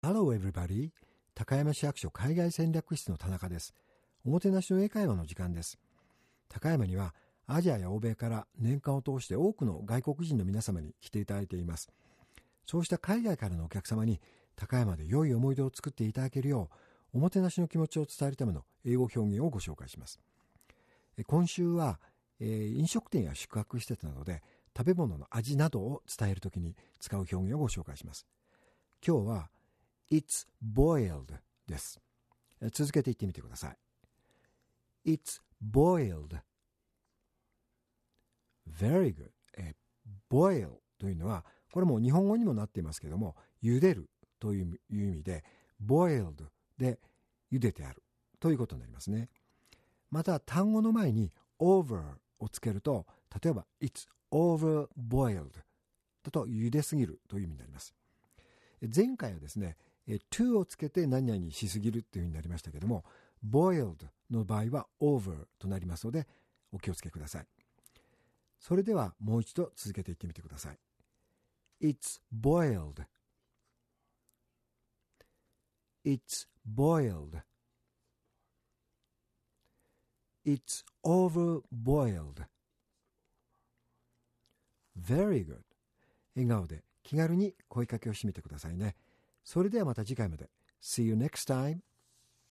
Hello everybody. 高山市役所海外戦略室の田中です。おもてなしの英会話の時間です。高山にはアジアや欧米から年間を通して多くの外国人の皆様に来ていただいています。そうした海外からのお客様に高山で良い思い出を作っていただけるよう、おもてなしの気持ちを伝えるための英語表現をご紹介します。今週は、飲食店や宿泊施設などで食べ物の味などを伝えるときに使う表現をご紹介します。今日はIt's boiled です。続けて言ってみてください。It's boiled. Very good. boil というのは、これも日本語にもなっていますけども、茹でるという意味で、boiled で茹でてあるということになりますね。また、単語の前に over をつけると、例えば It's overboiled だと茹ですぎるという意味になります。前回はですね、to をつけて何々しすぎるという風になりましたけども、boiled の場合は over となりますので、お気をつけください。それではもう一度続けていってみてください。It's boiled. It's boiled. It's overboiled. Very good. 笑顔で気軽に声かけをしてみてくださいね。それではまた次回まで。See you next time.